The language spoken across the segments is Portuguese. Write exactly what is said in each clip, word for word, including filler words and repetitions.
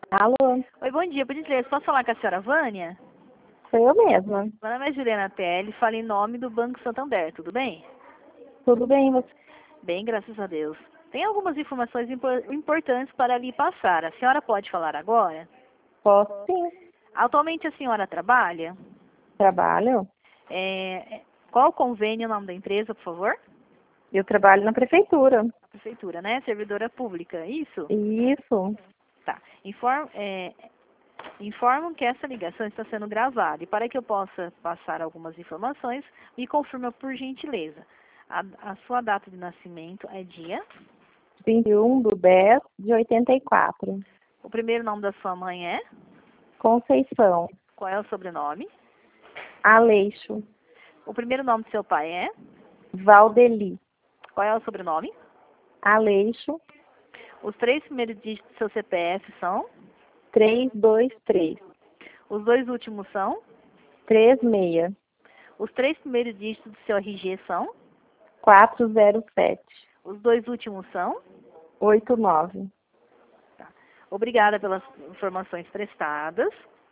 Alô, Oi, bom dia. Por gentileza, posso falar com a senhora Vânia? sou eu mesma. Meu nome é Juliana Pérez, falo em nome do Banco Santander, tudo bem? Tudo bem, você? Bem, graças a Deus. Tem algumas informações impor- importantes para lhe passar. A senhora pode falar agora? Posso sim. Atualmente a senhora trabalha? Trabalho? É, qual o convênio, o nome da empresa, por favor? Eu trabalho na prefeitura. A prefeitura, né? Servidora pública, isso? Isso. Tá. Inform, é, informam que essa ligação está sendo gravada e para que eu possa passar algumas informações, me confirma por gentileza. A, a sua data de nascimento é dia? vinte e um de dez de oitenta e quatro. O primeiro nome da sua mãe é? Conceição. Qual é o sobrenome? Aleixo. O primeiro nome do seu pai é? Valdeli. Qual é o sobrenome? Aleixo. Os três primeiros dígitos do seu C P F são? trezentos e vinte e três. Os dois últimos são? trinta e seis. Os três primeiros dígitos do seu R G são? quatrocentos e sete. Os dois últimos são? oitenta e nove. Tá. Obrigada pelas informações prestadas.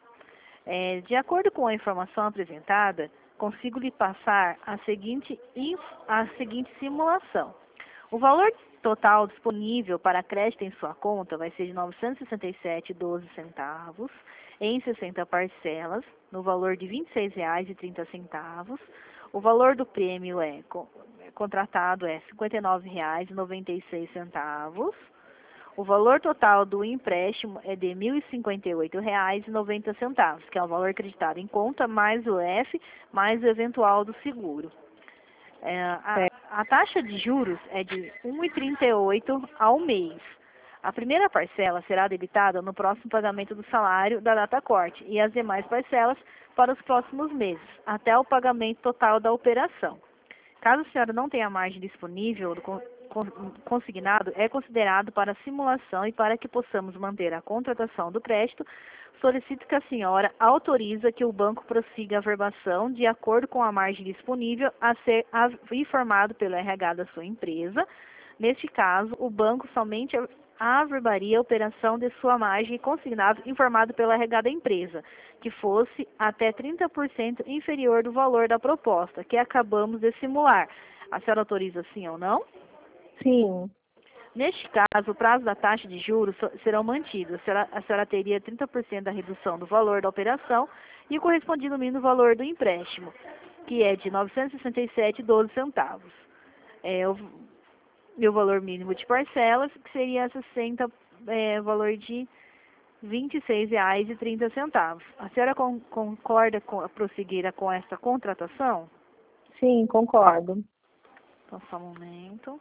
É, de acordo com a informação apresentada, consigo lhe passar a seguinte, a seguinte simulação. O valor total disponível para crédito em sua conta vai ser de novecentos e sessenta e sete vírgula doze centavos em sessenta parcelas, no valor de vinte e seis reais e trinta centavos. O valor do prêmio é contratado é cinquenta e nove reais e noventa e seis centavos. O valor total do empréstimo é de mil e cinquenta e oito reais e noventa centavos, que é o valor acreditado em conta, mais o F, mais o eventual do seguro. É, a, a taxa de juros é de um vírgula trinta e oito ao mês. A primeira parcela será debitada no próximo pagamento do salário da data corte e as demais parcelas para os próximos meses, até o pagamento total da operação. Caso a senhora não tenha margem disponível, consignado é considerado para simulação e para que possamos manter a contratação do crédito, solicito que a senhora autoriza que o banco prossiga a verbação de acordo com a margem disponível a ser informado pelo R H da sua empresa. Neste caso, o banco somente averbaria a operação de sua margem consignado informado pelo R H da empresa, que fosse até trinta por cento inferior do valor da proposta, que acabamos de simular. A senhora autoriza sim ou não? Sim. Neste caso, o prazo da taxa de juros serão mantidos. A senhora teria trinta por cento da redução do valor da operação e o correspondido mínimo valor do empréstimo, que é de novecentos e sessenta e sete reais e doze centavos. É, o, e o valor mínimo de parcelas, que seria sessenta, é, valor de vinte e seis reais e trinta centavos. A senhora con concorda com a prosseguir com esta contratação? Sim, concordo. Então, só um momento.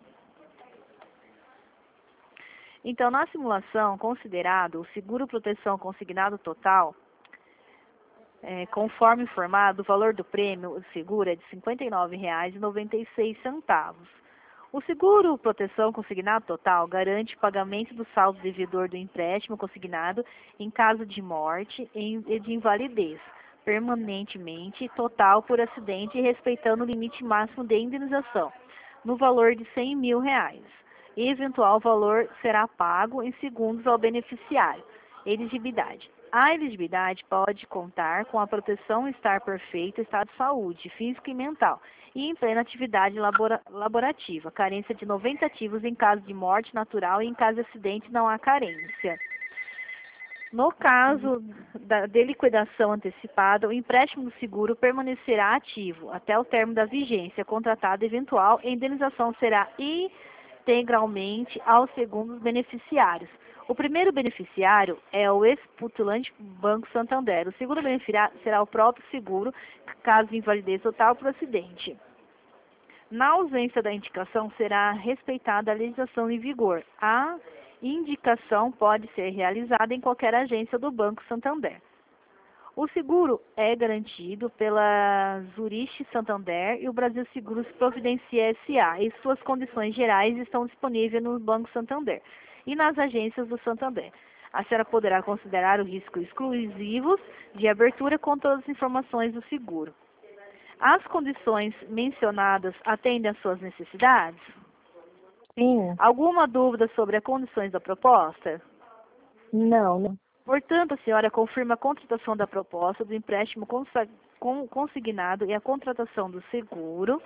Então, na simulação, considerado o seguro proteção consignado total, é, conforme informado, o valor do prêmio do seguro é de cinquenta e nove reais e noventa e seis centavos. O seguro proteção consignado total garante o pagamento do saldo devedor do empréstimo consignado em caso de morte e de invalidez, permanentemente total por acidente e respeitando o limite máximo de indenização, no valor de cem mil reais. E eventual valor será pago em segundos ao beneficiário. Elegibilidade. A elegibilidade pode contar com a proteção estar perfeito estado de saúde, físico e mental, e em plena atividade labora, laborativa. Carência de noventa ativos em caso de morte natural e em caso de acidente não há carência. No caso da, de liquidação antecipada, o empréstimo do seguro permanecerá ativo até o término da vigência contratada eventual e a indenização será integralmente aos segundos beneficiários. O primeiro beneficiário é o ex-postulante Banco Santander. O segundo beneficiário será o próprio seguro, caso de invalidez total por acidente. Na ausência da indicação, será respeitada a legislação em vigor. A indicação pode ser realizada em qualquer agência do Banco Santander. O seguro é garantido pela Zurich Santander e o Brasil Seguros Providencia S A e suas condições gerais estão disponíveis no Banco Santander e nas agências do Santander. A senhora poderá considerar o risco exclusivos de abertura com todas as informações do seguro. As condições mencionadas atendem às suas necessidades? Sim. Alguma dúvida sobre as condições da proposta? Não, não. Portanto, a senhora confirma a contratação da proposta do empréstimo consa- con- consignado e a contratação do seguro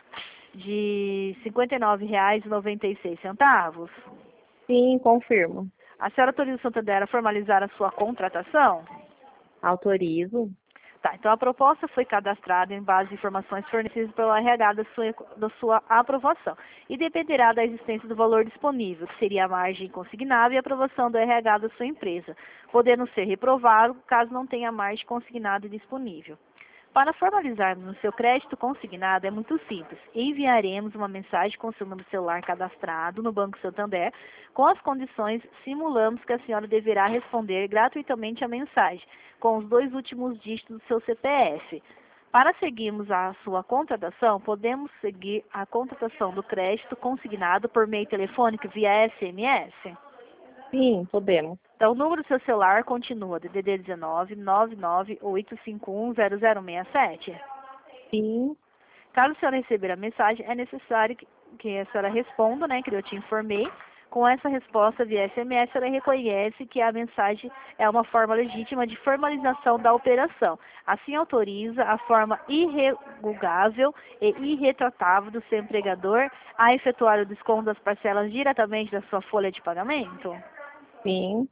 de cinquenta e nove reais e noventa e seis centavos. Sim, confirmo. A senhora autoriza o Santander a formalizar a sua contratação? Autorizo. Tá, então a proposta foi cadastrada em base de informações fornecidas pelo R H da sua, da sua aprovação e dependerá da existência do valor disponível, que seria a margem consignada e a aprovação do R H da sua empresa, podendo ser reprovado caso não tenha margem consignada disponível. Para formalizarmos o seu crédito consignado é muito simples. Enviaremos uma mensagem com seu número de celular cadastrado no Banco Santander. Com as condições, simulamos que a senhora deverá responder gratuitamente a mensagem, com os dois últimos dígitos do seu C P F. Para seguirmos a sua contratação, podemos seguir a contratação do crédito consignado por meio telefônico via S M S? Sim, podemos. Então, o número do seu celular continua D D D dezenove, nove nove oito cinco um, zero zero seis sete. Sim. Caso a senhora receber a mensagem, é necessário que, que a senhora responda, né, que eu te informei. Com essa resposta via S M S, a senhora reconhece que a mensagem é uma forma legítima de formalização da operação. Assim, autoriza a forma irrevogável e irretratável do seu empregador a efetuar o desconto das parcelas diretamente da sua folha de pagamento? Sim.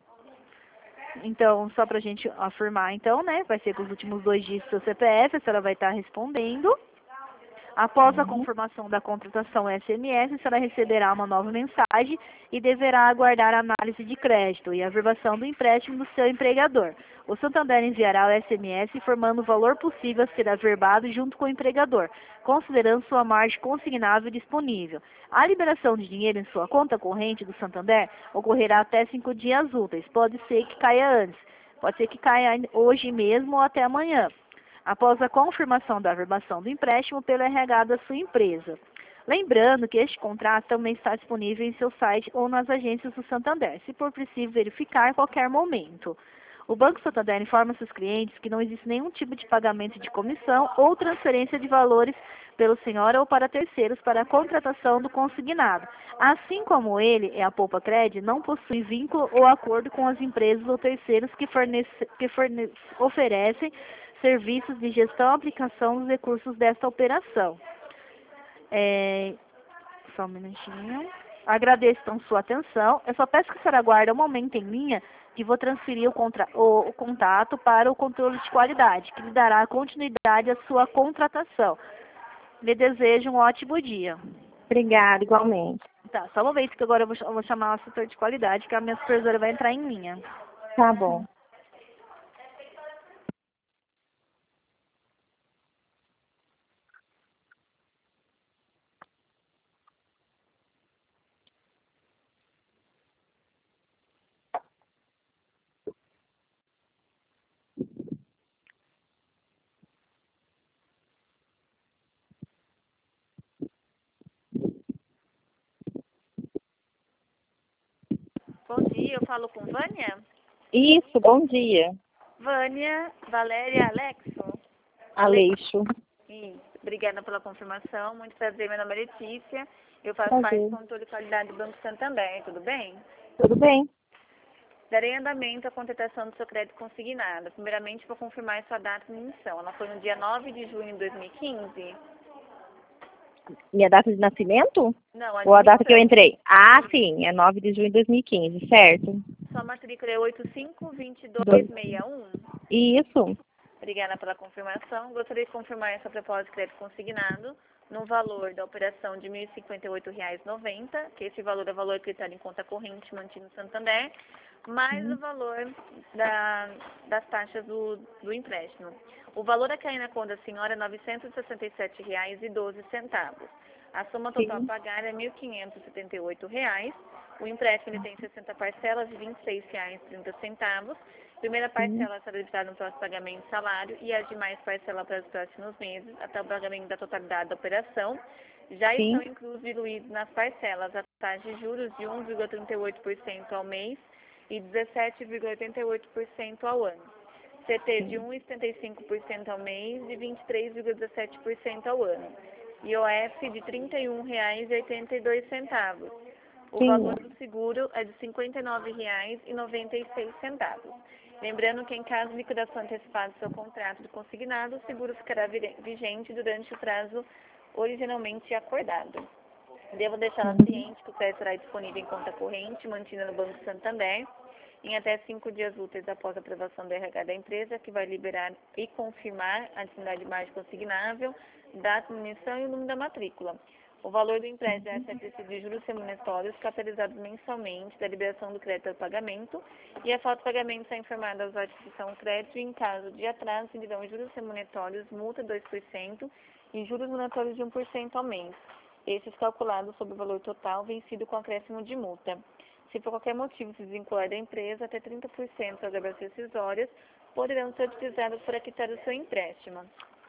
Então, só para a gente afirmar, então, né, vai ser com os últimos dois dígitos do seu C P F, a senhora vai estar respondendo. Após a Uhum. confirmação da contratação S M S, a senhora receberá uma nova mensagem e deverá aguardar a análise de crédito e a averbação do empréstimo do seu empregador. O Santander enviará o S M S informando o valor possível a ser averbado junto com o empregador, considerando sua margem consignável disponível. A liberação de dinheiro em sua conta corrente do Santander ocorrerá até cinco dias úteis. Pode ser que caia antes, pode ser que caia hoje mesmo ou até amanhã, após a confirmação da averbação do empréstimo pelo R H da sua empresa. Lembrando que este contrato também está disponível em seu site ou nas agências do Santander, se for preciso verificar a qualquer momento. O Banco Santander informa seus clientes que não existe nenhum tipo de pagamento de comissão ou transferência de valores pelo senhor ou para terceiros para a contratação do consignado. Assim como ele e a Poupa Cred não possui vínculo ou acordo com as empresas ou terceiros que, fornece, que fornece, oferecem serviços de gestão e aplicação dos recursos desta operação. É, só um minutinho. Agradeço então sua atenção. Eu só peço que a senhora aguarde um momento em linha que vou transferir o, contra, o, o contato para o controle de qualidade, que lhe dará continuidade à sua contratação. Lhe desejo um ótimo dia. Obrigada, igualmente. Tá, só um momento que agora eu vou, eu vou chamar o assessor de qualidade, que a minha supervisora vai entrar em linha. Tá bom. Bom dia, eu falo com Vânia? Isso, bom dia. Vânia, Valéria, Alexo. Aleixo. Isso. Obrigada pela confirmação. Muito prazer, meu nome é Letícia. Eu faço Prazer. parte do controle de qualidade do Banco Santander, tudo bem? Tudo bem? Darei andamento à contratação do seu crédito consignado. Primeiramente, vou confirmar sua data de emissão. Ela foi no dia nove de junho de dois mil e quinze? Minha data de nascimento? Não, a Ou a data que eu admissão. entrei? Ah, sim, é nove de junho de dois mil e quinze, certo? Sua matrícula é oito cinco dois dois Dois. seis um? Isso. Obrigada pela confirmação. Gostaria de confirmar essa proposta de crédito consignado no valor da operação de mil e cinquenta e oito reais e noventa centavos, que esse valor é o valor acreditado em conta corrente mantido no Santander, mais Uhum. o valor da, das taxas do, do empréstimo. O valor a cair na conta da senhora é novecentos e sessenta e sete reais e doze centavos. A soma total a Sim. pagar é mil quinhentos e setenta e oito reais. O empréstimo ele tem sessenta parcelas de vinte e seis reais e trinta centavos. Primeira parcela será debitada no próximo pagamento de salário e as demais parcelas para os próximos meses, até o pagamento da totalidade da operação. Já Sim. estão inclusos diluídos nas parcelas a taxa de juros de um vírgula trinta e oito por cento ao mês e dezessete vírgula oitenta e oito por cento ao ano. C T de um vírgula setenta e cinco por cento ao mês e vinte e três vírgula dezessete por cento ao ano. I O F de trinta e um reais e oitenta e dois centavos. O Sim. valor do seguro é de cinquenta e nove reais e noventa e seis centavos. Lembrando que, em caso de liquidação antecipada do seu contrato de consignado, o seguro ficará vigente durante o prazo originalmente acordado. Devo deixar Uhum. ciente que o crédito será disponível em conta corrente, mantida no Banco Santander, em até cinco dias úteis após a aprovação do R H da empresa, que vai liberar e confirmar a disponibilidade de margem consignável, data de emissão e o número da matrícula. O valor do empréstimo é acrescido de juros remuneratórios capitalizados mensalmente da liberação do crédito ao pagamento, e a falta de pagamento está informada aos instituição crédito, e em caso de atraso, serão juros remuneratórios, multa de dois por cento e juros remuneratórios de um por cento ao mês. Esses calculados sobre o valor total vencido com acréscimo de multa. Se por qualquer motivo se desvincular da empresa, até trinta por cento das verbas rescisórias poderão ser utilizadas para quitar o seu empréstimo.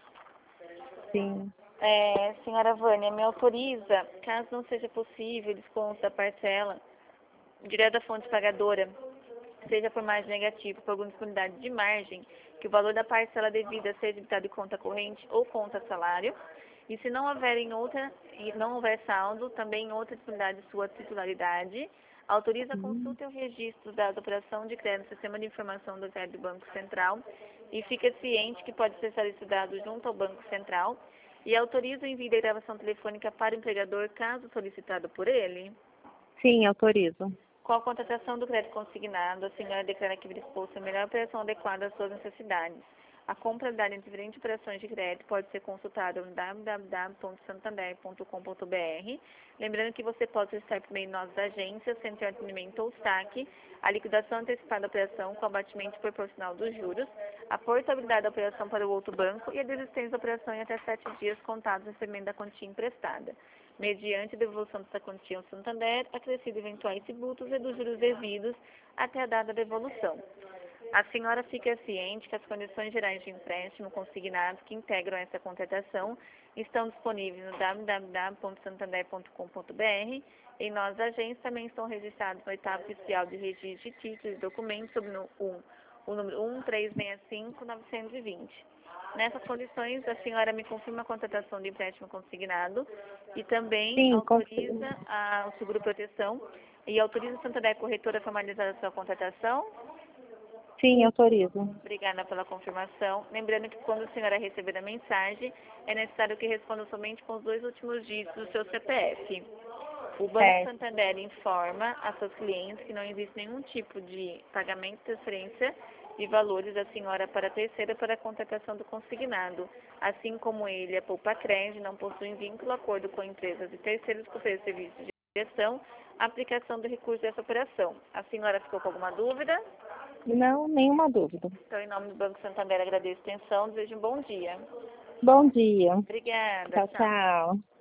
Sim. É, senhora Vânia, me autoriza, caso não seja possível, desconto da parcela direto da fonte pagadora, seja por margem negativa, por alguma disponibilidade de margem, que o valor da parcela devida seja debitado em conta corrente ou conta salário, e se não houver em outra, e não houver saldo, também em outra disponibilidade de sua titularidade, autoriza a consulta e o registro da operação de crédito no Sistema de Informação do Crédito do Banco Central, e fica ciente que pode ser solicitado junto ao Banco Central, e autoriza o envio da gravação telefônica para o empregador, caso solicitado por ele. Sim, autorizo. Com a contratação do crédito consignado, a senhora declara que dispôs a melhor operação adequada às suas necessidades. A compatibilidade entre diferentes operações de crédito pode ser consultada no w w w ponto santander ponto com ponto b r. Lembrando que você pode solicitar por meio de nossas agências, Centro de Atendimento ou S A C, a liquidação antecipada da operação com abatimento proporcional dos juros, a portabilidade da operação para o outro banco e a desistência da operação em até sete dias contados no recebimento da quantia emprestada, mediante a devolução dessa quantia ao Santander, acrescido eventuais tributos e dos juros devidos até a data da devolução. A senhora fica ciente que as condições gerais de empréstimo consignado que integram essa contratação estão disponíveis no w w w ponto santander ponto com ponto b r. Em nossas agências também estão registrados no oitavo oficial de registro de títulos e documentos sob no um, o número um três seis cinco nove dois zero. Nessas condições, a senhora me confirma a contratação de empréstimo consignado e também Sim, autoriza a, o seguro proteção e autoriza a Santander Corretora a formalizar a sua contratação. Sim, autorizo. Obrigada pela confirmação. Lembrando que quando a senhora receber a mensagem, é necessário que responda somente com os dois últimos dígitos do seu C P F. O Banco É. Santander informa a seus clientes que não existe nenhum tipo de pagamento de transferência de valores da senhora para a terceira para a contratação do consignado. Assim como ele, a Poupa Crédito, não possui vínculo acordo com empresas e terceiros que oferecem serviços de gestão, a aplicação do recurso dessa operação. A senhora ficou com alguma dúvida? Não, nenhuma dúvida. Então, em nome do Banco Santander, agradeço a atenção, desejo um bom dia. Bom dia. Obrigada. Tchau, tchau.